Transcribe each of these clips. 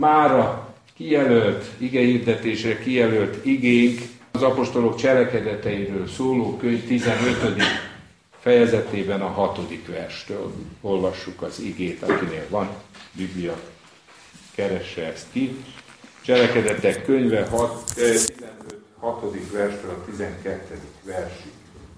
Mára kijelölt, igehirdetésre kijelölt igénk az apostolok cselekedeteiről szóló könyv 15. fejezetében a 6. verstől olvassuk az igét, akinél van Biblia, keresse ezt ki. Cselekedetek könyve 15. 6. verstől a 12. versig.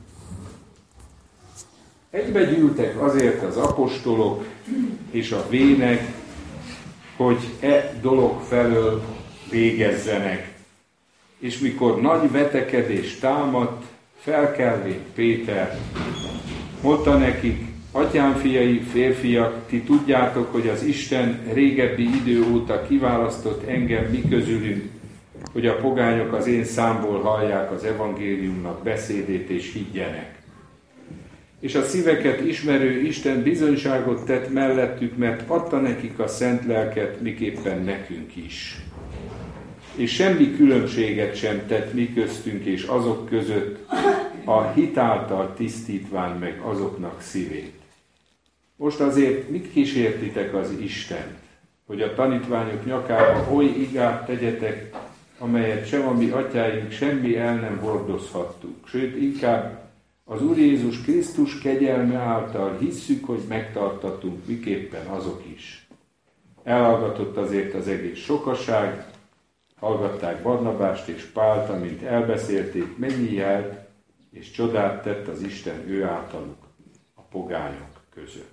Egybe gyűltek azért az apostolok és a vének, hogy dolog felől végezzenek. És mikor nagy vetekedés támadt, felkelvén Péter, mondta nekik: Atyám fiai, férfiak, ti tudjátok, hogy az Isten régebbi idő óta kiválasztott engem mi közülünk, hogy a pogányok az én számból hallják az evangéliumnak beszédét és higgyenek. És a szíveket ismerő Isten bizonyságot tett mellettük, mert adta nekik a szent lelket, miképpen nekünk is. És semmi különbséget sem tett mi köztünk és azok között, a hit által tisztítván meg azoknak szívét. Most azért mit kísértitek az Istent, hogy a tanítványok nyakába oly igát tegyetek, amelyet sem a mi atyáink semmi el nem hordozhattuk, sőt inkább az Úr Jézus Krisztus kegyelme által hisszük, hogy megtartatunk, miképpen azok is. Elhallgatott azért az egész sokaság, hallgatták Barnabást és Pált, amint elbeszélték, mennyi jelt és csodát tett az Isten ő általuk a pogányok között.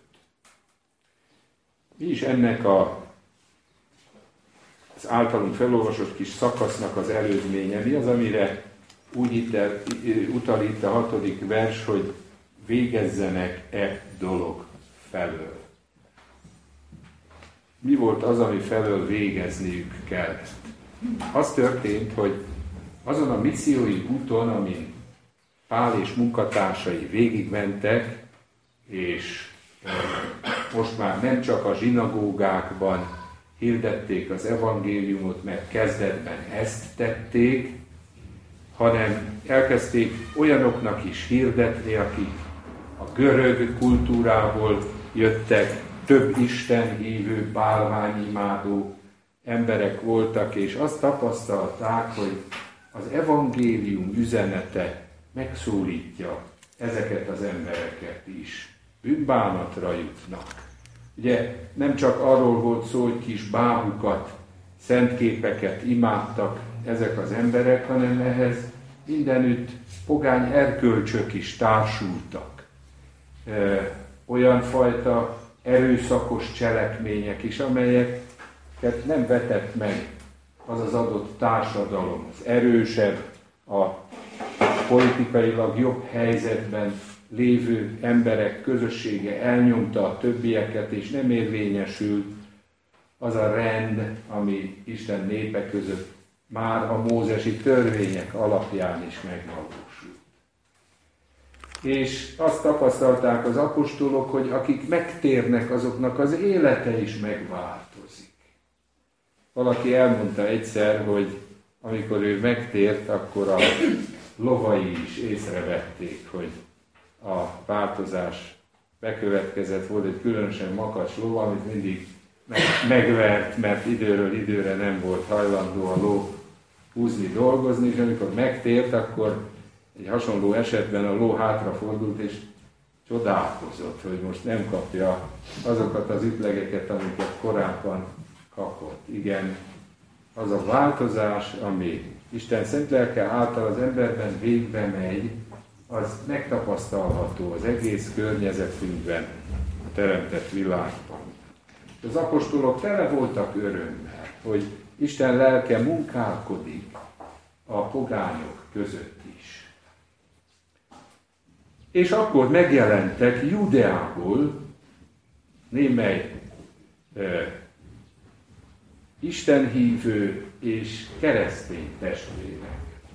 Mi is ennek az általunk felolvasott kis szakasznak az előzménye? Mi az, amire úgy utal itt a 6. vers, hogy végezzenek dolog felől? Mi volt az, ami felől végezniük kellett? Az történt, hogy azon a missziói úton, amin Pál és munkatársai végigmentek, és most már nem csak a zsinagógákban hirdették az evangéliumot, mert kezdetben ezt tették, hanem elkezdték olyanoknak is hirdetni, akik a görög kultúrából jöttek, több Isten hívő, bálványimádó emberek voltak, és azt tapasztalták, hogy az evangélium üzenete megszólítja ezeket az embereket is. Bűnbánatra jutnak. Ugye nem csak arról volt szó, hogy kis bábukat, szentképeket imádtak ezek az emberek, hanem ehhez mindenütt pogány erkölcsök is társultak. Olyan fajta erőszakos cselekmények is, amelyeket nem vetett meg az az adott társadalom. Az erősebb, a politikailag jobb helyzetben lévő emberek közössége elnyomta a többieket, és nem érvényesült az a rend, ami Isten népe között már a mózesi törvények alapján is megvalósult. És azt tapasztalták az apostolok, hogy akik megtérnek, azoknak az élete is megváltozik. Valaki elmondta egyszer, hogy amikor ő megtért, akkor a lovai is észrevették, hogy a változás bekövetkezett. Volt egy különösen makacs ló, amit mindig megvert, mert időről időre nem volt hajlandó a ló húzni, dolgozni, és amikor megtért, akkor egy hasonló esetben a ló hátrafordult, és csodálkozott, hogy most nem kapja azokat az ütlegeket, amiket korábban kapott. Igen, az a változás, ami Isten szent lelke által az emberben végbe megy, az megtapasztalható az egész környezetünkben, a teremtett világban. Az apostolok tele voltak örömmel, hogy Isten lelke munkálkodik a pogányok között is. És akkor megjelentek Judeából némely istenhívő és keresztény testvérek.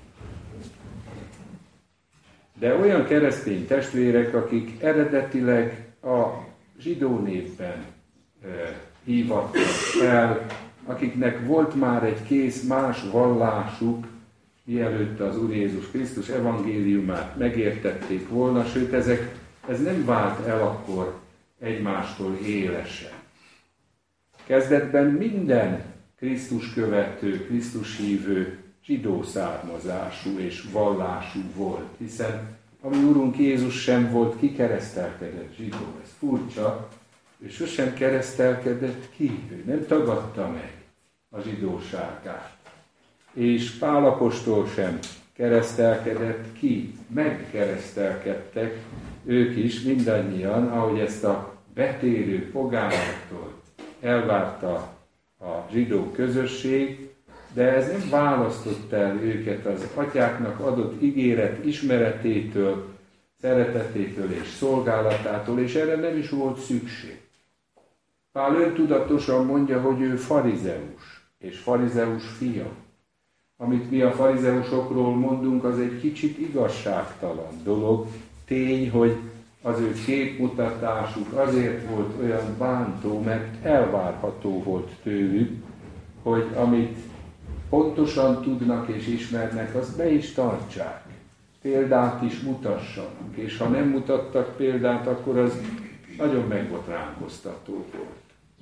De olyan keresztény testvérek, akik eredetileg a zsidó népben hívattak el, akiknek volt már egy kész más vallásuk, mielőtt az Úr Jézus Krisztus evangéliumát megértették volna, sőt ez nem vált el akkor egymástól élesen. Kezdetben minden Krisztus követő, Krisztus hívő, zsidó származású és vallású volt, hiszen a mi Urunk Jézus sem volt kikeresztelkedett zsidó, ez furcsa, ő sosem keresztelkedett ki, ő nem tagadta meg a zsidóságát. És Pál apostol sem keresztelkedett ki, megkeresztelkedtek ők is mindannyian, ahogy ezt a betérő pogánoktól elvárta a zsidó közösség, de ez nem választotta el őket az atyáknak adott ígéret ismeretétől, szeretetétől és szolgálatától, és erre nem is volt szükség. Pál öntudatosan mondja, hogy ő farizeus, és farizeus fia. Amit mi a farizeusokról mondunk, az egy kicsit igazságtalan dolog. Tény, hogy az ő képmutatásuk azért volt olyan bántó, mert elvárható volt tőlük, hogy amit pontosan tudnak és ismernek, azt be is tartsák. Példát is mutassanak, és ha nem mutattak példát, akkor az nagyon megbotránkoztató volt.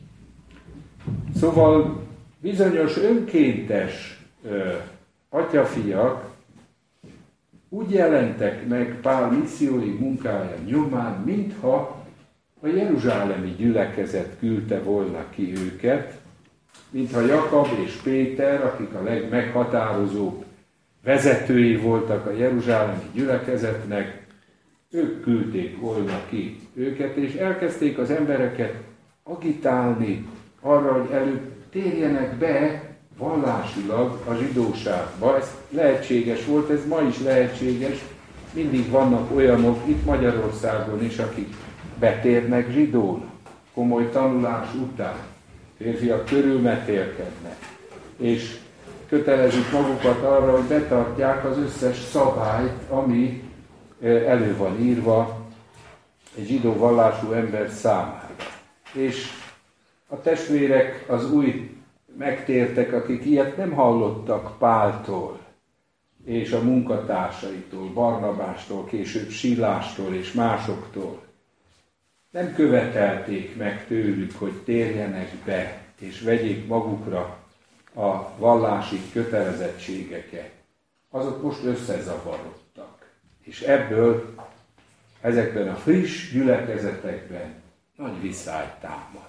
Szóval bizonyos önkéntes atyafiak úgy jelentek meg Pál missziói munkája nyomán, mintha a jeruzsálemi gyülekezet küldte volna ki őket, mintha Jakab és Péter, akik a legmeghatározóbb vezetői voltak a jeruzsálemi gyülekezetnek, ők küldték volna ki őket, és elkezdték az embereket agitálni arra, hogy előbb térjenek be vallásilag a zsidóságba. Ez lehetséges volt, ez ma is lehetséges. Mindig vannak olyanok itt Magyarországon is, akik betérnek zsidónak, komoly tanulás után. Férfiak körülmetélkednek, és kötelezik magukat arra, hogy betartják az összes szabályt, ami elő van írva egy zsidó vallású ember számára. És a testvérek az új megtértek, akik ilyet nem hallottak Páltól, és a munkatársaitól, Barnabástól, később Silástól és másoktól. Nem követelték meg tőlük, hogy térjenek be, és vegyék magukra a vallási kötelezettségeket. Azok most összezavarodtak. És ebből, ezekben a friss gyülekezetekben nagy viszály támadt.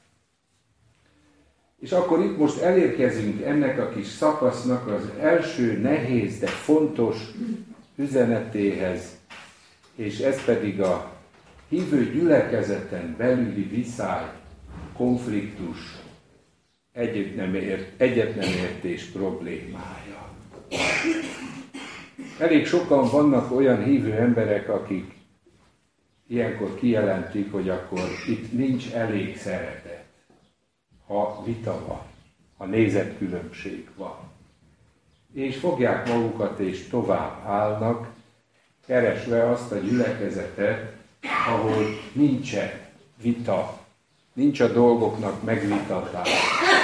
És akkor itt most elérkezünk ennek a kis szakasznak az első nehéz, de fontos üzenetéhez, és ez pedig a hívő gyülekezeten belüli viszály, konfliktus, egyet nem értés problémája. Elég sokan vannak olyan hívő emberek, akik ilyenkor kijelentik, hogy akkor itt nincs elég szeretet, ha vita van, ha nézetkülönbség van. És fogják magukat és tovább állnak, keresve azt a gyülekezetet, ahol nincsen vita, nincs a dolgoknak megvitatása.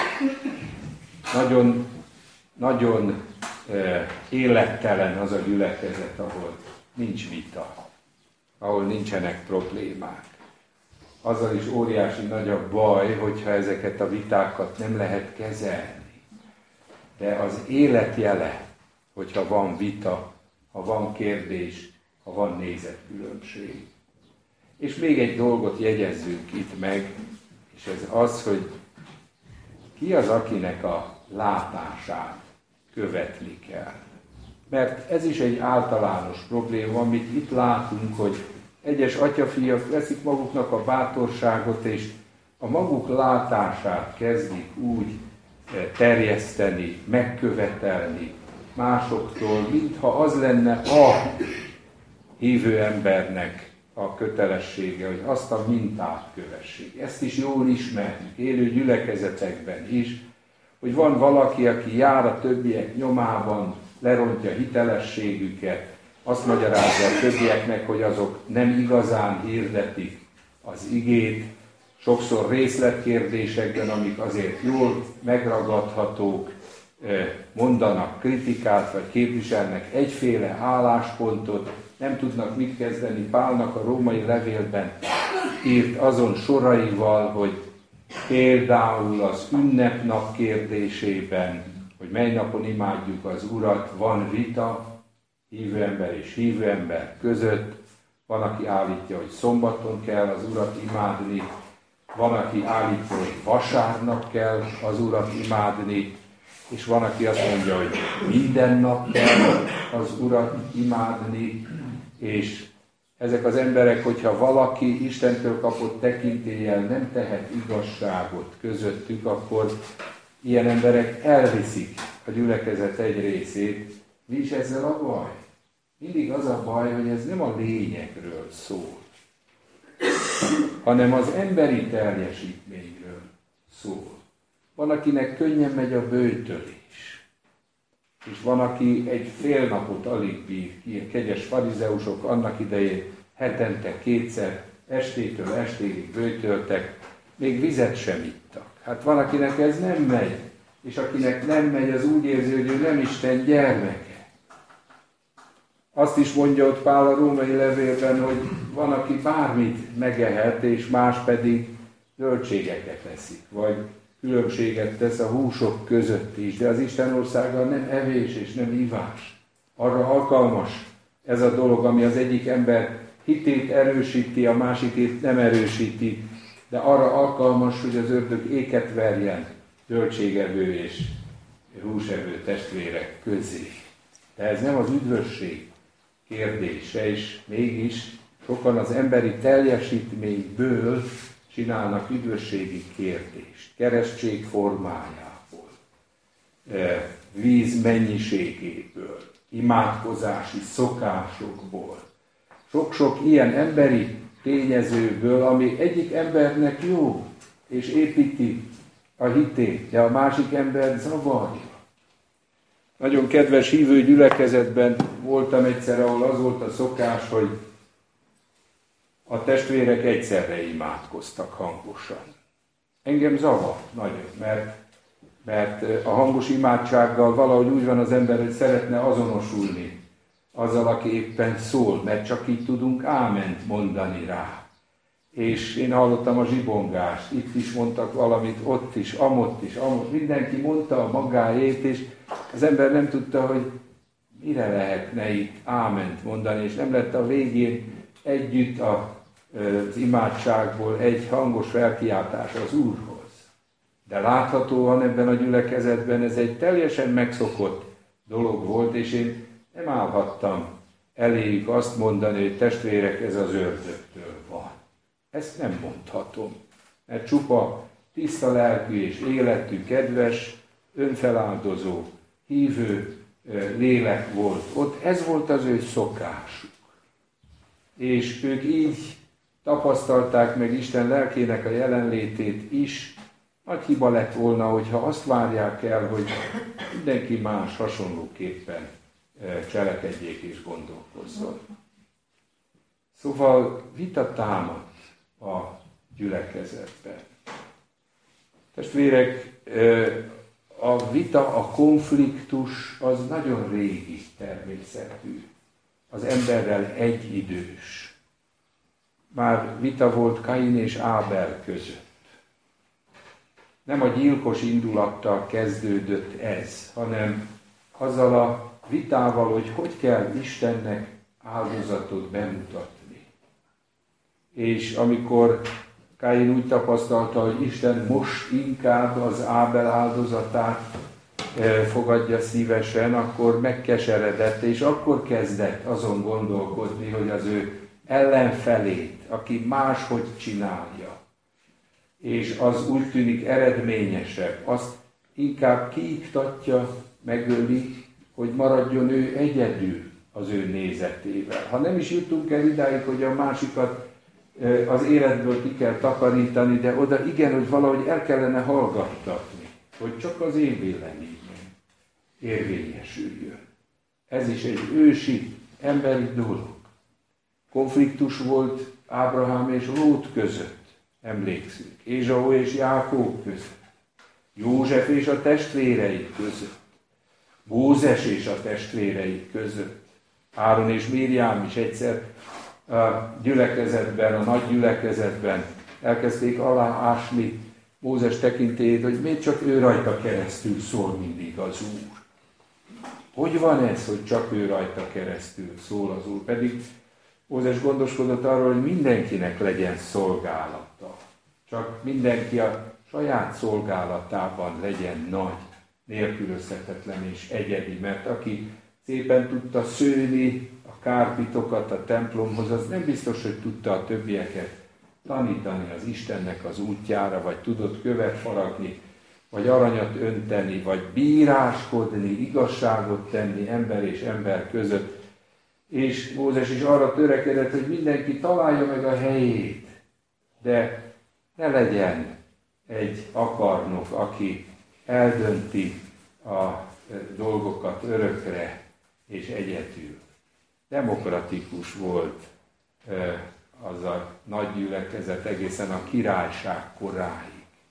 Nagyon élettelen az a gyülekezet, ahol nincs vita, ahol nincsenek problémák. Azzal is óriási nagy a baj, hogyha ezeket a vitákat nem lehet kezelni. De az élet jele, hogyha van vita, ha van kérdés, ha van nézetkülönbség. És még egy dolgot jegyezzünk itt meg, és ez az, hogy ki az, akinek a látását követni kell. Mert ez is egy általános probléma, amit itt látunk, hogy egyes atyafiak veszik maguknak a bátorságot, és a maguk látását kezdik úgy terjeszteni, megkövetelni másoktól, mintha az lenne a hívő embernek a kötelessége, hogy azt a mintát kövessék. Ezt is jól ismerjük, élő gyülekezetekben is, hogy van valaki, aki jár a többiek nyomában, lerontja hitelességüket, azt magyarázza a többieknek, hogy azok nem igazán hirdetik az igét, sokszor részletkérdésekben, amik azért jól megragadhatók, mondanak kritikát, vagy képviselnek egyféle álláspontot, nem tudnak mit kezdeni Pálnak a római levélben írt azon soraival, hogy Például az ünnepnap kérdésében, hogy mely napon imádjuk az Urat, van vita hívő ember és hívő ember között. Van, aki állítja, hogy szombaton kell az Urat imádni, van, aki állítja, hogy vasárnap kell az Urat imádni, és van, aki azt mondja, hogy minden nap kell az Urat imádni, és ezek az emberek, hogyha valaki Istentől kapott tekintéllyel nem tehet igazságot közöttük, akkor ilyen emberek elviszik a gyülekezet egy részét. Mi is ezzel a baj? Mindig az a baj, hogy ez nem a lényegről szól, hanem az emberi teljesítményről szól. Van, akinek könnyen megy a böjtölés, és van, aki egy fél napot alig bír. Ilyen kegyes farizeusok annak idején hetente kétszer, estétől estéig böjtöltek, még vizet sem ittak. Hát van, akinek ez nem megy, és akinek nem megy, az úgy érzi, hogy ő nem Isten gyermeke. Azt is mondja ott Pál a római levélben, hogy van, aki bármit megehet, és más pedig zöldségeket eszik, vagy különbséget tesz a húsok között is, de az Isten országa nem evés és nem ivás. Arra alkalmas ez a dolog, ami az egyik ember hitét erősíti, a másikét nem erősíti, de arra alkalmas, hogy az ördög éket verjen zöldségevő és húsevő testvérek közé. De ez nem az üdvösség kérdése, és mégis sokan az emberi teljesítményből csinálnak üdvösségi kérdést, keresztség formájából, víz mennyiségéből, imádkozási szokásokból, sok-sok ilyen emberi tényezőből, ami egyik embernek jó, és építi a hitét, de a másik ember zavarja. Nagyon kedves hívő gyülekezetben voltam egyszer, ahol az volt a szokás, hogy a testvérek egyszerre imádkoztak hangosan. Engem zavar nagyon, mert a hangos imádsággal valahogy úgy van az ember, hogy szeretne azonosulni azzal, aki éppen szól, mert csak így tudunk áment mondani rá. És én hallottam a zsibongást, itt is mondtak valamit, ott is, amott, mindenki mondta a magáét, és az ember nem tudta, hogy mire lehetne itt áment mondani, és nem lett a végén együtt az imádságból egy hangos felkiáltás az Úrhoz. De láthatóan ebben a gyülekezetben ez egy teljesen megszokott dolog volt, és én nem állhattam eléjük azt mondani, hogy testvérek, ez az ördögtől van. Ezt nem mondhatom, mert csupa tiszta lelkű és életű, kedves, önfeláldozó, hívő lélek volt. Ott ez volt az ő szokásuk. És ők így tapasztalták meg Isten lelkének a jelenlétét is. Nagy hiba lett volna, hogyha azt várják el, hogy mindenki más hasonlóképpen cselekedjék és gondolkozzon. Szóval vita támad a gyülekezetben. Testvérek, a vita, a konfliktus az nagyon régi természetű. Az emberrel egyidős. Már vita volt Kain és Ábel között. Nem a gyilkos indulattal kezdődött ez, hanem azzal a vitával, hogy kell Istennek áldozatot bemutatni. És amikor Kain úgy tapasztalta, hogy Isten most inkább az Ábel áldozatát fogadja szívesen, akkor megkeseredett, és akkor kezdett azon gondolkodni, hogy az ő ellenfelét, aki máshogy csinálja, és az úgy tűnik eredményesebb, azt inkább kiiktatja, megöli, hogy maradjon ő egyedül az ő nézetével. Ha nem is jutunk el idáig, hogy a másikat az életből ki kell takarítani, de oda igen, hogy valahogy el kellene hallgattatni, hogy csak az én véleményem érvényesüljön. Ez is egy ősi, emberi dolog. Konfliktus volt Ábrahám és Lót között, emlékszünk, Ézsau és Jákób között, József és a testvérei között, Mózes és a testvérei között, Áron és Miriám is egyszer a gyülekezetben, a nagy gyülekezetben elkezdték aláásni Mózes tekintélyét, hogy miért csak ő rajta keresztül szól mindig az Úr. Hogy van ez, hogy csak ő rajta keresztül szól az Úr? Pedig Mózes gondoskodott arról, hogy mindenkinek legyen szolgálata. Csak mindenki a saját szolgálatában legyen nagy, nélkülözhetetlen és egyedi, mert aki szépen tudta szőni a kárpitokat a templomhoz, az nem biztos, hogy tudta a többieket tanítani az Istennek az útjára, vagy tudott követ faragni, vagy aranyat önteni, vagy bíráskodni, igazságot tenni ember és ember között. És Mózes is arra törekedett, hogy mindenki találja meg a helyét, de ne legyen egy akarnok, aki eldönti a dolgokat örökre és egyedül. Demokratikus volt az a nagy gyülekezet egészen a királyság koráig.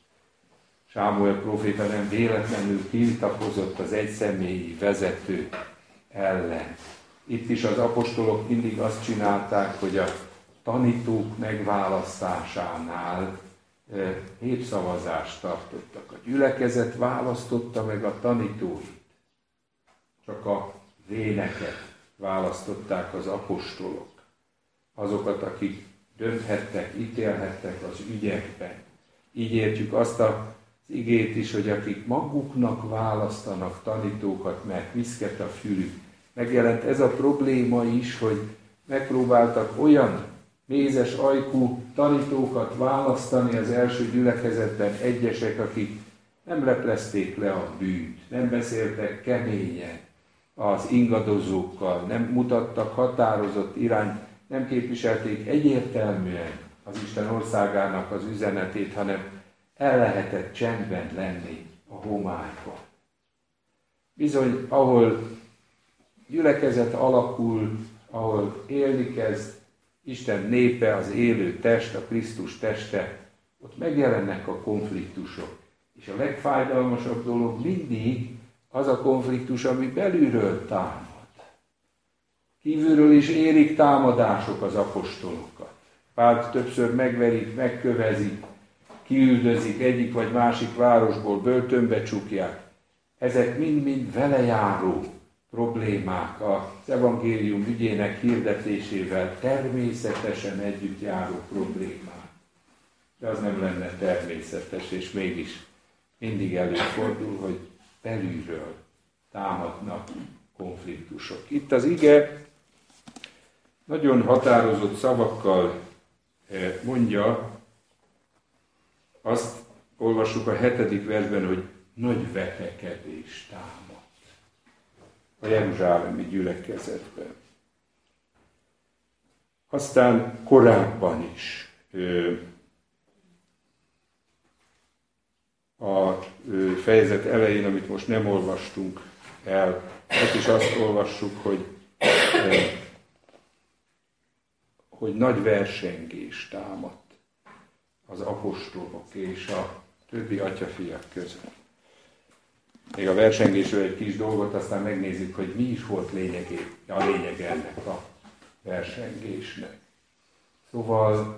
Sámuel próféta nem véletlenül tiltakozott az egyszemélyi vezető ellen. Itt is az apostolok mindig azt csinálták, hogy a tanítók megválasztásánál népszavazást tartottak. A gyülekezet választotta meg a tanítóit. Csak a véneket választották az apostolok. Azokat, akik dönthettek, ítélhettek az ügyekben. Így értjük azt az igét is, hogy akik maguknak választanak tanítókat, mert viszket a fülük. Megjelent ez a probléma is, hogy megpróbáltak olyan mézes ajkú tanítókat választani az első gyülekezetben egyesek, akik nem leplezték le a bűnt, nem beszéltek keményen az ingadozókkal, nem mutattak határozott irányt, nem képviselték egyértelműen az Isten országának az üzenetét, hanem el lehetett csendben lenni a homályban. Bizony, ahol gyülekezet alakul, ahol élni kezd Isten népe, az élő test, a Krisztus teste, ott megjelennek a konfliktusok. És a legfájdalmasabb dolog mindig az a konfliktus, ami belülről támad. Kívülről is érik támadások az apostolokat. Pált többször megverik, megkövezik, kiüldözik egyik vagy másik városból, börtönbe csukják. Ezek mind-mind velejáró problémák az evangélium ügyének hirdetésével, természetesen együtt járó problémák. De az nem lenne természetes, és mégis mindig előfordul, hogy belülről támadnak konfliktusok. Itt az ige nagyon határozott szavakkal mondja, azt olvassuk a 7. versben, hogy nagy vetekedés támad a jeruzsálemi gyülekezetben. Aztán korábban is a fejezet elején, amit most nem olvastunk el, ott is azt olvassuk, hogy nagy versengés támadt az apostolok és a többi atyafiak között. Még a versengésről egy kis dolgot, aztán megnézzük, hogy mi is volt a lényeg ennek a versengésnek. Szóval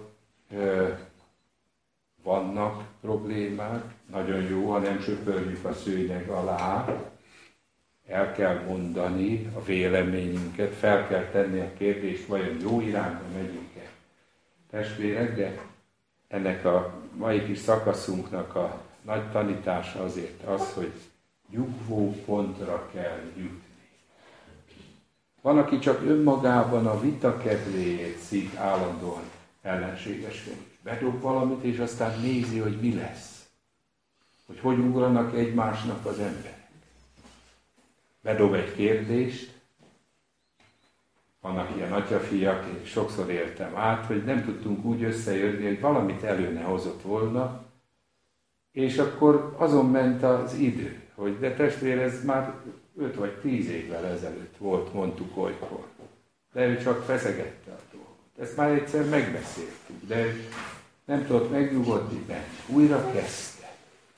vannak problémák, nagyon jó, ha nem söpörjük a szőnyeg alá, el kell mondani a véleményünket, fel kell tenni a kérdést, vajon jó irányba megyünk-e. Testvérek, de ennek a mai kis szakaszunknak a nagy tanítása azért az, hogy nyugvó pontra kell jutni. Van, aki csak önmagában a vita kedvéért szív állandóan ellenségeskedni. Bedob valamit, és aztán nézi, hogy mi lesz. Hogy ugranak egymásnak az emberek. Bedob egy kérdést, vannak ilyen atyafiak, és sokszor éltem át, hogy nem tudtunk úgy összejönni, hogy valamit elő ne hozott volna, és akkor azon ment az idő, hogy de testvér, ez már 5 vagy 10 évvel ezelőtt volt, mondtuk olykor. De ő csak feszegette a dolgot. Ezt már egyszer megbeszéltük, de nem tudott megnyugodni benne. Újra kezdte.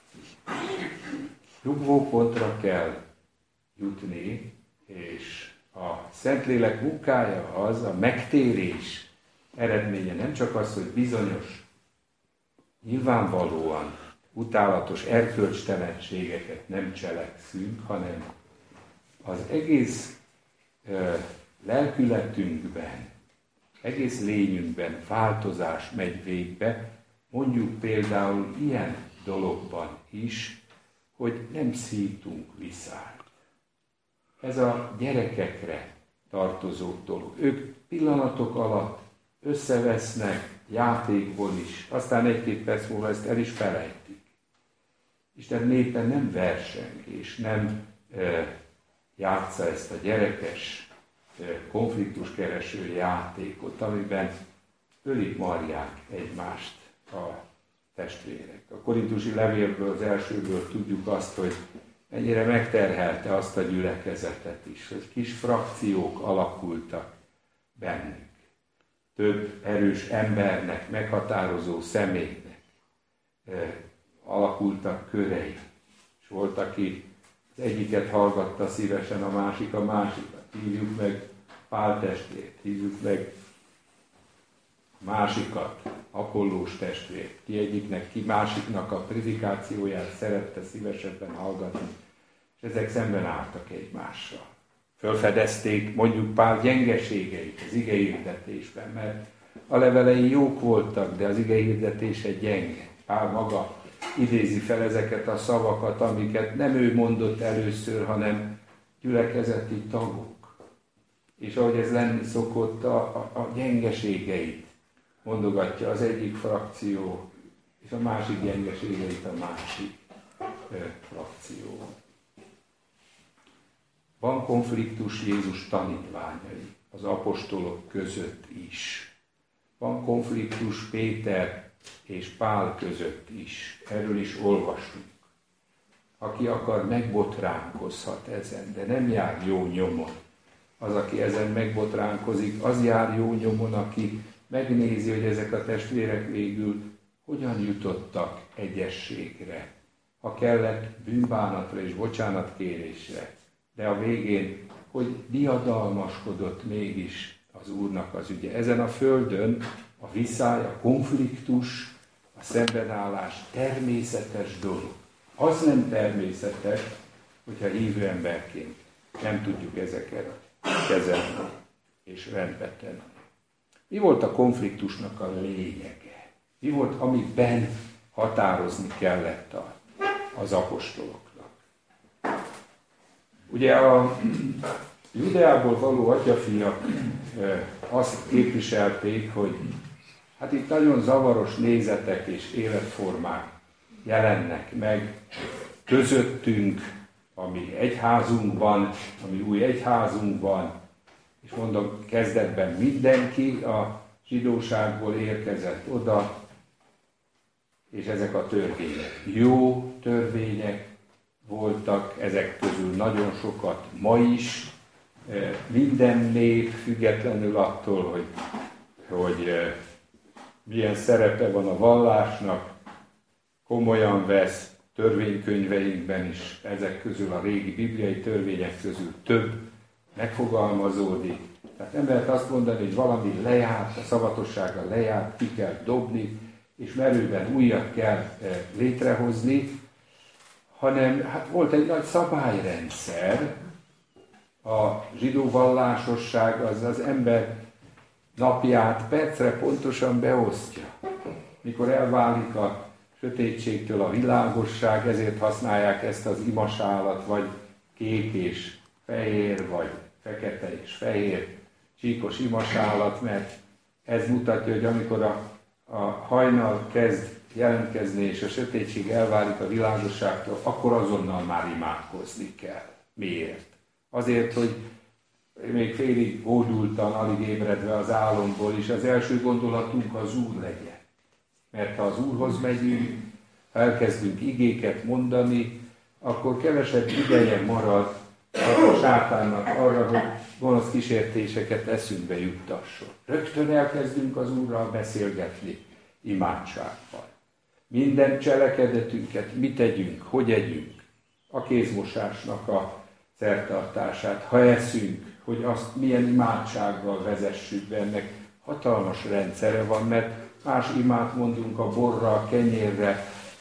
Nyugvó pontra kell jutni, és a Szentlélek munkája az, a megtérés eredménye nem csak az, hogy bizonyos, nyilvánvalóan utálatos erkölcstelenségeket nem cselekszünk, hanem az egész lelkületünkben, egész lényünkben változás megy végbe, mondjuk például ilyen dologban is, hogy nem szítunk viszályt. Ez a gyerekekre tartozó dolog. Ők pillanatok alatt összevesznek játékból is, aztán egy-két perc múlva ezt el is felejtik. Isten népe nem verseng, és nem játsza ezt a gyerekes, konfliktuskereső játékot, amiben ölik marják egymást a testvérek. A korintusi levélből, az elsőből tudjuk azt, hogy mennyire megterhelte azt a gyülekezetet is, hogy kis frakciók alakultak bennük. Több erős embernek, meghatározó személynek alakultak körei. És volt, aki az egyiket hallgatta szívesen, a másikat. Hívjuk meg Pál testvért, hívjuk meg másikat, Apollós testvért, ki egyiknek, ki másiknak a predikációját szerette szívesebben hallgatni, és ezek szemben álltak egymással. Fölfedezték mondjuk Pál gyengeségeit az igehirdetésben, mert a levelei jók voltak, de az igehirdetése gyenge. Pál maga idézi fel ezeket a szavakat, amiket nem ő mondott először, hanem gyülekezeti tagok. És ahogy ez lenni szokott, a gyengeségeit mondogatja az egyik frakció, és a másik gyengeségeit a másik frakció. Van konfliktus Jézus tanítványai, az apostolok között is. Van konfliktus Péter és Pál között is. Erről is olvasunk. Aki akar, megbotránkozhat ezen, de nem jár jó nyomon. Az, aki ezen megbotránkozik, az jár jó nyomon, aki megnézi, hogy ezek a testvérek végül hogyan jutottak egyességre. Ha kellett, bűnbánatra és bocsánatkérésre, de a végén, hogy diadalmaskodott mégis az Úrnak az ügye. Ezen a földön a viszály, a konfliktus, a szembenállás természetes dolog. Az nem természetes, hogyha hívő emberként nem tudjuk ezeket kezelni és rendbe tenni. Mi volt a konfliktusnak a lényege? Mi volt, amiben határozni kellett az apostoloknak? Ugye a Judeából való atyafiak azt képviselték, hogy hát itt nagyon zavaros nézetek és életformák jelennek meg közöttünk, ami egyházunkban, ami új egyházunkban, és mondom, kezdetben mindenki a zsidóságból érkezett oda, és ezek a törvények jó törvények voltak, ezek közül nagyon sokat ma is, minden nép függetlenül attól, hogy milyen szerepe van a vallásnak, komolyan vesz, törvénykönyveinkben is ezek közül, a régi bibliai törvények közül több megfogalmazódik. Tehát nem lehet azt mondani, hogy valami lejárt, a szavatossága lejárt, ki kell dobni, és merőben újat kell létrehozni, hanem hát volt egy nagy szabályrendszer, a zsidó vallásosság az ember napját percre pontosan beosztja. Mikor elválik a sötétségtől a világosság, ezért használják ezt az imasálat, vagy kék és fehér, vagy fekete és fehér csíkos imasálat, mert ez mutatja, hogy amikor a hajnal kezd jelentkezni, és a sötétség elválik a világosságtól, akkor azonnal már imádkozni kell. Miért? Azért, hogy még félig ódultan, alig ébredve az álomból, és az első gondolatunk az Úr legyen. Mert ha az Úrhoz megyünk, ha elkezdünk igéket mondani, akkor kevesebb ideje marad a sátánnak arra, hogy gonosz kísértéseket eszünkbe juttasson. Rögtön elkezdünk az Úrral beszélgetni imádságban. Minden cselekedetünket mit tegyünk, hogy együnk, a kézmosásnak a szertartását, ha eszünk, hogy azt milyen imádsággal vezessük be, ennek hatalmas rendszere van, mert más imát mondunk a borra, a kenyérre,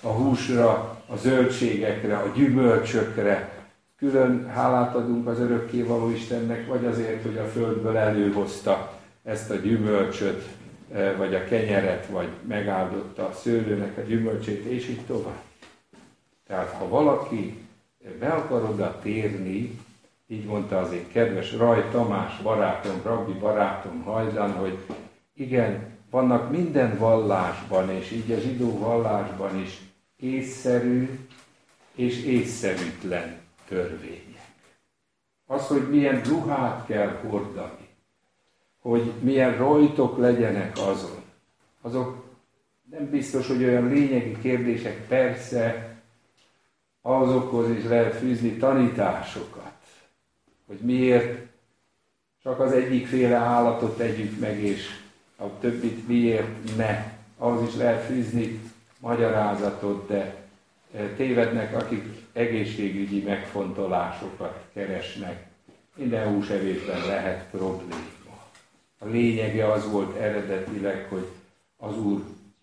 a húsra, a zöldségekre, a gyümölcsökre. Külön hálát adunk az örökkévaló Istennek, vagy azért, hogy a földből előhozta ezt a gyümölcsöt, vagy a kenyeret, vagy megáldotta a szőlőnek a gyümölcsét, és így tovább. Tehát ha valaki be akar oda térni, így mondta az én kedves Raj Tamás barátom, rabbi barátom hajdan, hogy igen, vannak minden vallásban, és így a zsidó vallásban is észszerű és észszerűtlen törvények. Az, hogy milyen ruhát kell hordani, hogy milyen rajtok legyenek azok nem biztos, hogy olyan lényegi kérdések, persze azokhoz is lehet fűzni tanításokat, hogy miért csak az egyikféle állatot tegyük meg, és a többit miért ne. Ahhoz is lehet fűzni magyarázatot, de tévednek, akik egészségügyi megfontolásokat keresnek. Minden húsevésben lehet probléma. A lényege az volt eredetileg, hogy az Úr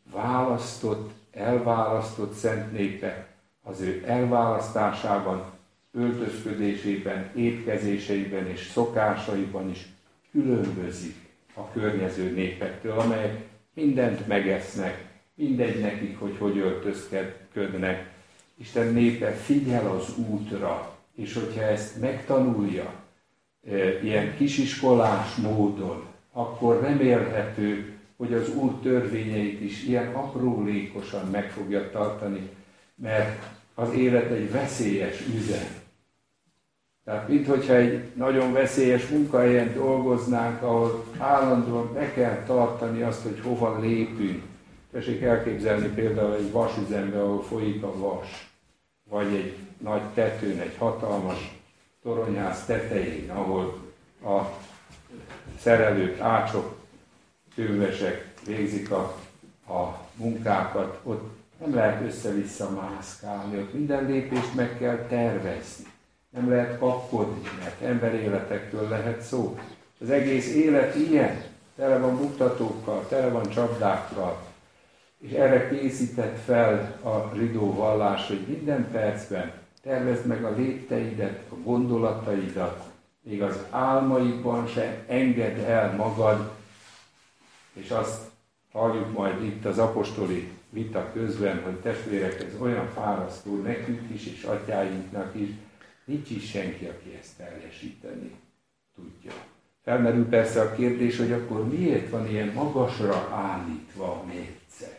elválasztott szent népe, az ő elválasztásában, öltözködésében, étkezéseiben és szokásaiban is különbözik a környező népektől, amelyek mindent megesznek, mindegy nekik, hogy öltözködnek. Isten népe figyel az útra, és hogyha ezt megtanulja ilyen kisiskolás módon, akkor remélhető, hogy az Úr törvényeit is ilyen aprólékosan meg fogja tartani, mert az élet egy veszélyes üzem. Tehát minthogyha egy nagyon veszélyes munkahelyen dolgoznánk, ahol állandóan be kell tartani azt, hogy hova lépünk. Tessék elképzelni például egy vasüzembe, ahol folyik a vas, vagy egy nagy tetőn, egy hatalmas toronyház tetején, ahol a szerelők, ácsok, kőmesek végzik a munkákat, ott nem lehet össze-vissza mászkálni, ott minden lépést meg kell tervezni. Nem lehet kapkodni, mert emberéletekről lehet szó. Az egész élet ilyen, tele van buktatókkal, tele van csapdákkal. És erre készített fel a zsidó vallás, hogy minden percben tervezd meg a lépteidet, a gondolataidat, még az álmaidban se engedd el magad, és azt halljuk majd itt az apostoli vita közben, hogy testvérek, ez olyan fárasztó nekünk is, és atyáinknak is, nincs is senki, aki ezt teljesíteni tudja. Felmerül persze a kérdés, hogy akkor miért van ilyen magasra állítva a mérce?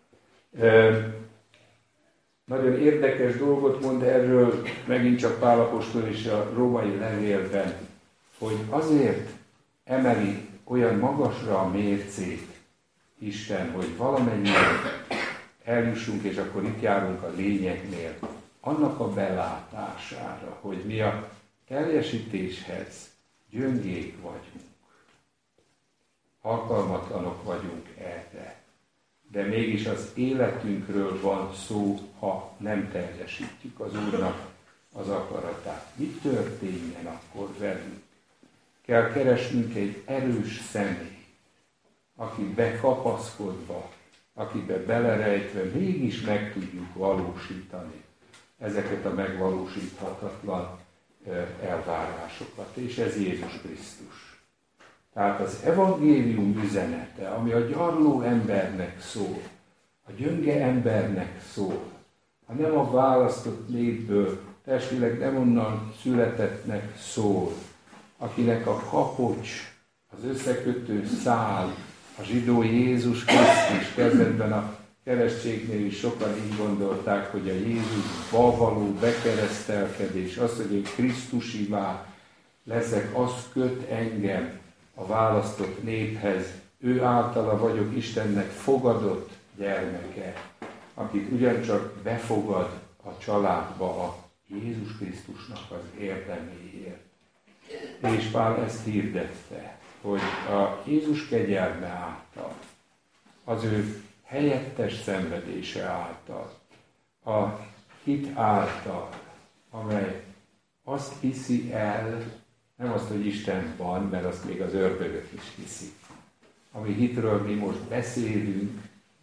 Nagyon érdekes dolgot mond erről megint csak Pál apostol is a római levélben, hogy azért emeli olyan magasra a mércét Isten, hogy valamennyien eljussunk, és akkor itt járunk a lényegnél, annak a belátására, hogy mi a teljesítéshez gyöngék vagyunk. Alkalmatlanok vagyunk erre. De mégis az életünkről van szó, ha nem teljesítjük az Úrnak az akaratát. Mi történjen akkor velünk? Kell keresnünk egy erős személyt, akibe kapaszkodva, akibe belerejtve mégis meg tudjuk valósítani ezeket a megvalósíthatatlan elvárásokat. És ez Jézus Krisztus. Tehát az evangélium üzenete, ami a gyarló embernek szól, a gyönge embernek szól, ha nem a választott népből, testileg nem onnan születettnek szól, akinek a kapocs, az összekötő szál, a zsidó Jézus Krisztus, kezdetben a keresztségnél is sokan így gondolták, hogy a Jézusba való bekeresztelkedés, az, hogy én Krisztusivá leszek, az köt engem a választott néphez. Ő általa vagyok Istennek fogadott gyermeke, akit ugyancsak befogad a családba a Jézus Krisztusnak az érdeméért. És Pál ezt hirdette, hogy a Jézus kegyelme által, az ő helyettes szenvedése által, a hit által, amely azt hiszi el, nem azt, hogy Isten van, mert azt még az ördögök is hiszik. Ami hitről mi most beszélünk,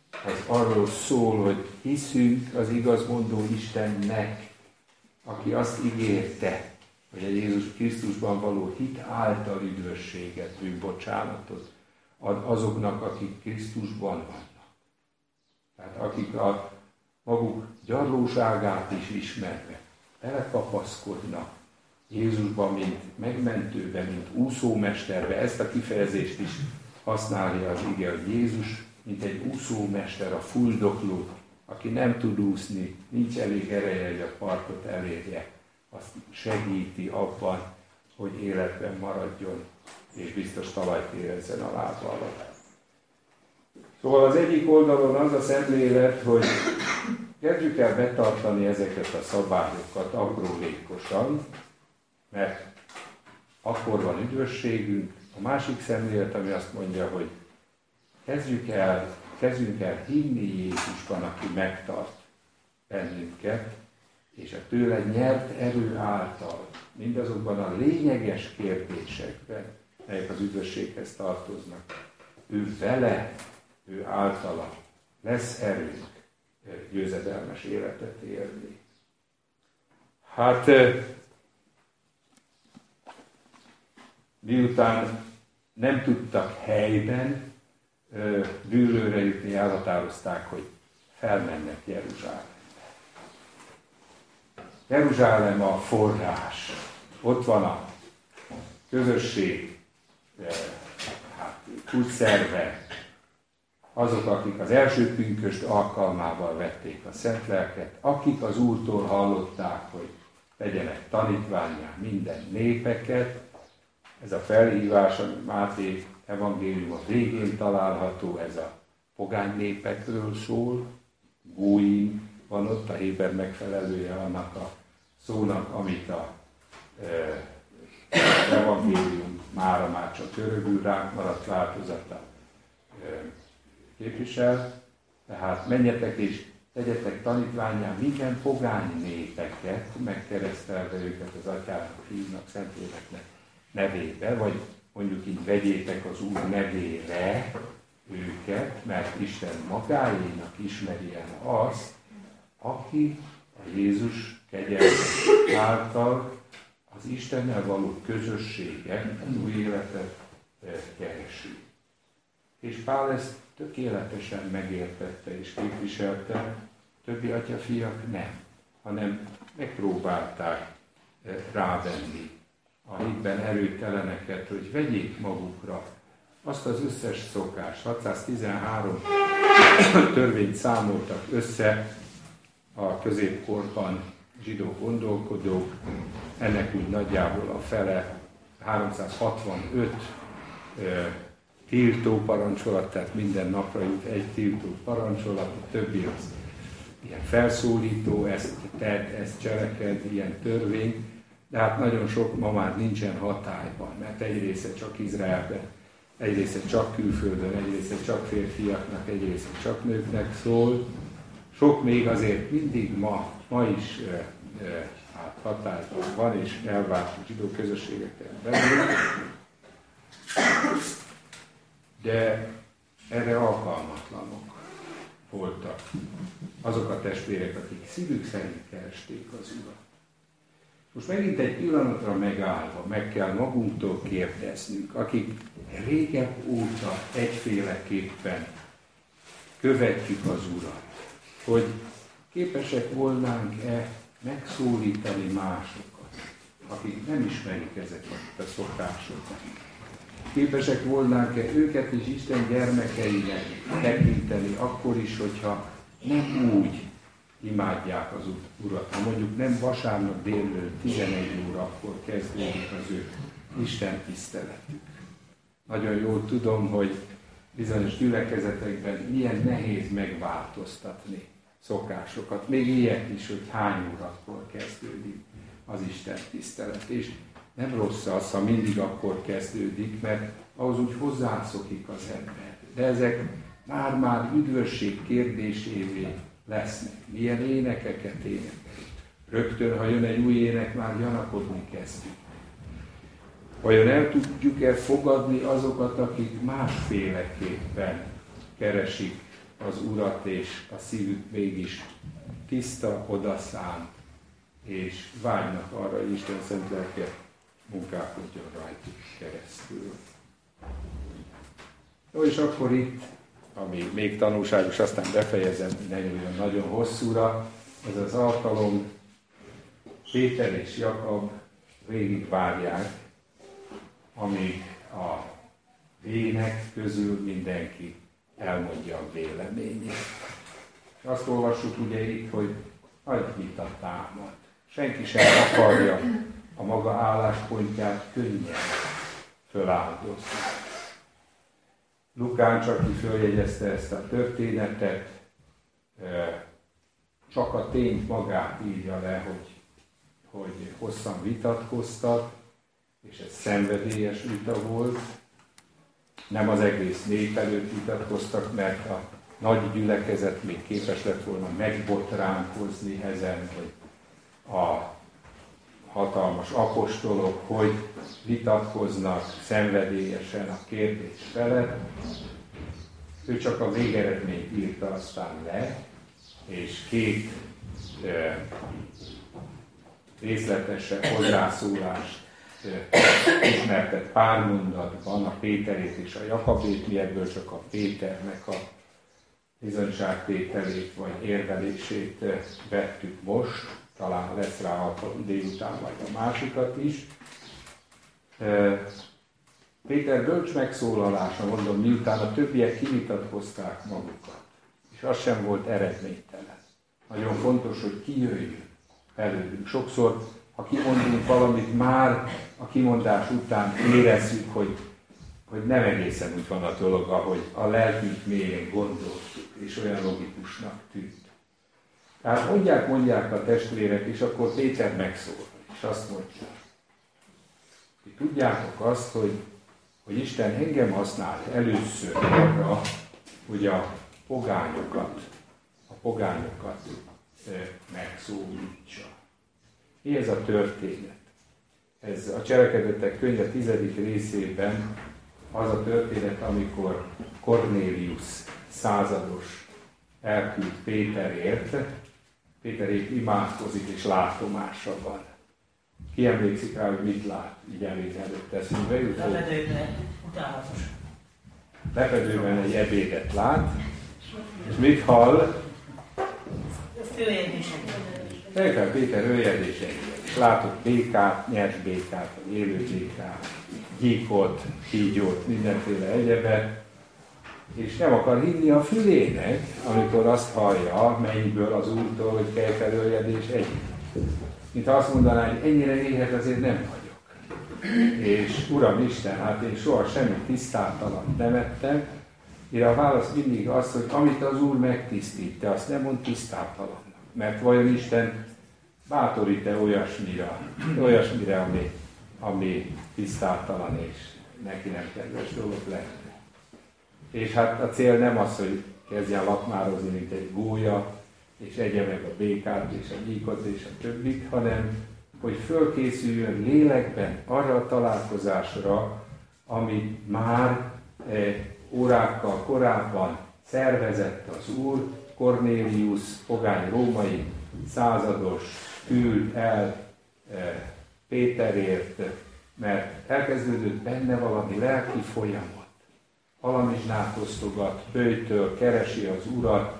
az arról szól, hogy hiszünk az igazmondó Istennek, aki azt ígérte, hogy a Jézus Krisztusban való hit által üdvösséget, bűnbocsánatot ad azoknak, akik Krisztusban vannak. Tehát akik a maguk gyarlóságát is ismerve belekapaszkodnak Jézusban, mint megmentőbe, mint úszómesterbe. Ezt a kifejezést is használja az ige, hogy Jézus, mint egy úszómester, a fuldokló, aki nem tud úszni, nincs elég ereje, hogy a partot elérje, azt segíti abban, hogy életben maradjon, és biztos talajt érezzen a lába alatt. Szóval az egyik oldalon az a szemlélet, hogy kezdjük el betartani ezeket a szabályokat aprólékosan, mert akkor van üdvösségünk. A másik szemlélet, ami azt mondja, hogy kezdjünk el hinni Jézusban, aki megtart bennünket, és a tőle nyert erő által mindazokban a lényeges kérdésekben, melyek az üdvösséghez tartoznak, ő vele, ő általa lesz erőnk győzedelmes életet élni. Hát miután nem tudtak helyben dűlőre jutni, elhatározták, hogy felmennek Jeruzsálembe. Jeruzsálem a forrás. Ott van a közösség, kulcsszerve, azok, akik az első pünkösd alkalmával vették a Szent Lelket, akik az Úrtól hallották, hogy legyenek tanítvánnyá minden népeket. Ez a felhívás, ami Máté evangélium a végén található, ez a pogány népekről szól. Góim van ott, a héber megfelelője annak a szónak, amit a evangélium mára már csak görögül ránk maradt változata képvisel. Tehát menjetek és tegyetek tanítvánnyá minden pogány népeket, megkeresztelve őket az Atyának, Fiúnak, Szentléleknek nevébe, vagy mondjuk így vegyétek az Úr nevére őket, mert Isten magáénak ismeri el azt, aki a Jézus kegyelmes által az Istennel való közösséget, az új életet keresi. És Pál ezt tökéletesen megértette és képviselte, többi atyafiak nem, hanem megpróbálták rávenni a hitben erőteleneket, hogy vegyék magukra azt az összes szokást. 613 törvényt számoltak össze a középkorban zsidó gondolkodók, ennek úgy nagyjából a fele, 365 tiltó parancsolat, tehát minden napra jut egy tiltó parancsolat, a többi az ilyen felszólító, ezt tedd, ezt cseleked, ilyen törvény, de hát nagyon sok ma már nincsen hatályban, mert egy része csak Izraelben, egy része csak külföldön, egy része csak férfiaknak, egy része csak nőknek szól. Sok még azért mindig ma is hatályban van, és elvárt zsidó közösségeken belül, de erre alkalmatlanok voltak azok a testvérek, akik szívük szerint keresték az Urat. Most megint egy pillanatra megállva meg kell magunktól kérdeznünk, akik régebb óta egyféleképpen követjük az Urat, hogy képesek volnánk-e megszólítani másokat, akik nem ismerik ezeket a szokásokat. Képesek volnánk-e őket is Isten gyermekeinek tekinteni, akkor is, hogyha nem úgy imádják az Urat. Ha mondjuk nem vasárnap délelőtt 11 órakor kezdődik az ő Isten tiszteletük. Nagyon jól tudom, hogy bizonyos gyülekezetekben milyen nehéz megváltoztatni szokásokat. Még ilyet is, hogy hány órakor kezdődik az Isten tisztelet. És nem rossz az, ha mindig akkor kezdődik, mert ahhoz úgy hozzászokik az ember. De ezek már üdvösség kérdésévé lesznek. Milyen énekeket énekel. Rögtön, ha jön egy új ének, már gyanakodni kezdünk. Vajon el tudjuk-e fogadni azokat, akik másféleképpen keresik az Urat, és a szívük mégis tiszta, odaszánt, és vágynak arra, hogy Isten szent lelke munkálkodjon rajtuk keresztül. Jó, és akkor itt, ami még tanulságos, aztán befejezem, ne nyúljon nagyon hosszúra, ez az alkalom, Péter és Jakab végig várják, amíg a vének közül mindenki elmondja a véleményét. És azt olvassuk ugye itt, hogy nagy vita támad. Senki sem akarja a maga álláspontját könnyen föláldozni. Lukán csak ki följegyezte ezt a történetet, csak a tényt magát írja le, hogy hosszan vitatkoztak, és ez szenvedélyes vita volt. Nem az egész nép előtt vitatkoztak, mert a nagy gyülekezet még képes lett volna megbotránkozni ezen, hogy a hatalmas apostolok hogy vitatkoznak szenvedélyesen a kérdés felett. Ő csak a végeredményt írta aztán le, és két részletesebb hozzászólást ismertet pár mondatban, a Péterét és a Jakabét, mi ebből csak a Péternek a bizonyságtételét vagy érvelését vettük most, talán lesz rá alkalom délután vagy a másikat is. Péter bölcs megszólalása, mondom, miután a többiek kivitatkozták magukat, és az sem volt eredménytelen. Nagyon fontos, hogy kijöjjön belőlünk. Sokszor, ha kimondunk valamit, már a kimondás után érezzük, hogy nem egészen úgy van a dolog, ahogy a lelkünk mélyen gondoltuk, és olyan logikusnak tűnt. Tehát mondják a testvérek, és akkor Péter megszólal, és azt mondja, hogy tudjátok azt, hogy Isten engem használt először arra, hogy a pogányokat megszólítsa. Mi ez a történet? Ez a Cselekedetek könyve 10. részében az a történet, amikor Kornélius százados elküld Péterért. Péterért imádkozik és látomása van. Ki emlékszik rá, hogy mit lát? Így elég előtt eszünkbe jutott. Lepedőben, utálatos. Lepedőben egy ebédet lát, és mit hall? Péter öljedéseket. És látott békát, nyers békát, élő békát, gyíkot, kígyót, mindenféle egyebet, és nem akar hinni a fülének, amikor azt hallja mennyből az Úrtól, hogy kejfelöljedés egyik. Mint azt mondaná, hogy ennyire éhes azért nem vagyok. És Uram Isten, hát én soha semmi tisztátalan nem ettem, mire a válasz mindig az, hogy amit az Úr megtisztít, te azt nem mond tisztátalannak. Mert vajon Isten bátorít-e olyasmire, ami tisztátalan és neki nem kedves dolog lett. És hát a cél nem az, hogy kezdjen lakmározni, mint egy gólya, és egye meg a békát, és a gyíkot, és a többit, hanem hogy fölkészüljön lélekben arra a találkozásra, amit már órákkal korábban szervezett az Úr. Kornélius, pogány római százados küld el Péterért, mert elkezdődött benne valami lelki folyamat. Alamizsnát osztogat, böjtöl, keresi az Urat,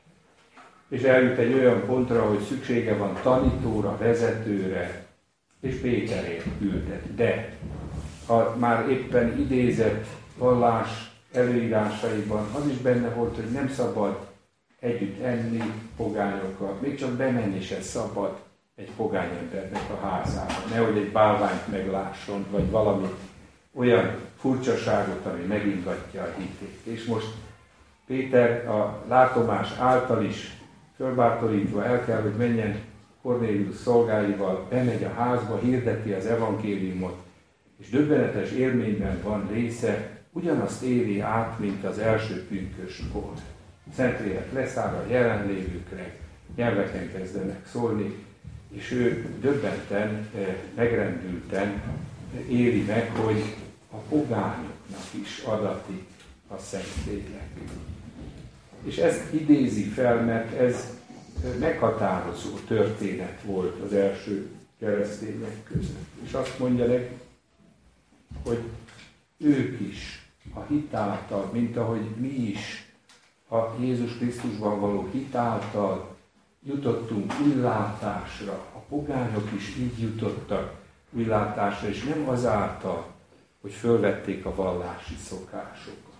és eljut egy olyan pontra, hogy szüksége van tanítóra, vezetőre, és Péterért küldett. De ha már éppen idézett vallás előírásaiban, az is benne volt, hogy nem szabad együtt enni pogányokkal, még csak bemenni se szabad egy pogány embernek a házába. Nehogy egy bálványt meglásson, vagy valami olyan furcsaságot, ami megingatja a hitét. És most Péter a látomás által is fölbátorítva el kell, hogy menjen Kornélius szolgáival, bemegy a házba, hirdeti az evangéliumot, és döbbenetes élményben van része, ugyanazt éli át, mint az első pünköstkor. Szentlélek leszáll a jelenlévőkre, nyelveken kezdenek szólni, és ő döbbenten, megrendülten éli meg, hogy a pogányoknak is adatik a Szentlélek. És ezt idézi fel, mert ez meghatározó történet volt az első keresztények között. És azt mondja nekik, hogy ők is a hit által, mint ahogy mi is a Jézus Krisztusban való hit által jutottunk újlátásra, a pogányok is így jutottak újlátásra, és nem azáltal, hogy fölvették a vallási szokásokat,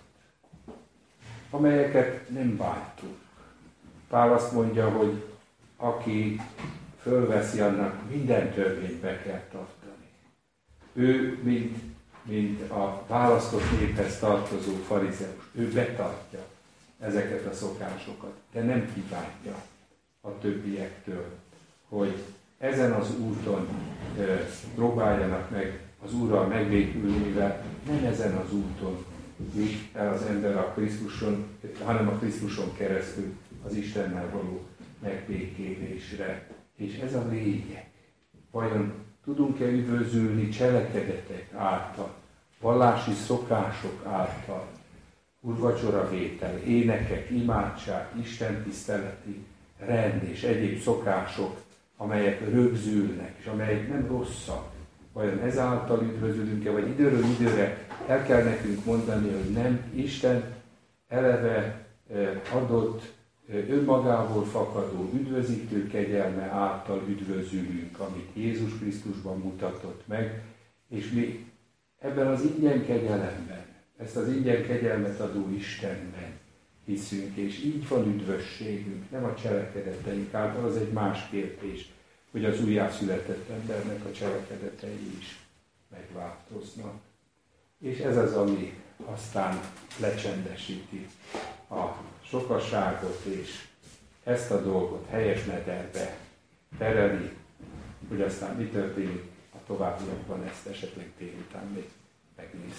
amelyeket nem bántunk. Pál azt mondja, hogy aki fölveszi, annak minden törvényt be kell tartani. Ő, mint a választott néphez tartozó farizeus, ő betartja ezeket a szokásokat, de nem kívánja a többiektől, hogy ezen az úton próbáljanak meg az Úrral megbékülni, mivel nem ezen az úton jut el az ember a Krisztuson, hanem a Krisztuson keresztül az Istennel való megbékélésre. És ez a lényeg. Vajon tudunk-e üdvözülni cselekedetek által, vallási szokások által, úrvacsoravétel, énekek, imádság, istentiszteleti rend és egyéb szokások, amelyek rögzülnek, és amelyek nem rosszak. Vajon ezáltal üdvözülünk-e, vagy időről időre el kell nekünk mondani, hogy nem, Isten eleve adott, önmagából fakadó üdvözítő kegyelme által üdvözülünk, amit Jézus Krisztusban mutatott meg, és mi ebben az ingyen kegyelemben, ezt az ingyen kegyelmet adó Istenben hiszünk, és így van üdvösségünk, nem a cselekedeteink által, az egy más kérdés, hogy az újjászületett embernek a cselekedetei is megváltoznak. És ez az, ami aztán lecsendesíti a sokasságot, és ezt a dolgot helyes mederbe tereli, hogy aztán mi történik a továbbiakban, ezt esetleg délután még megnézzük.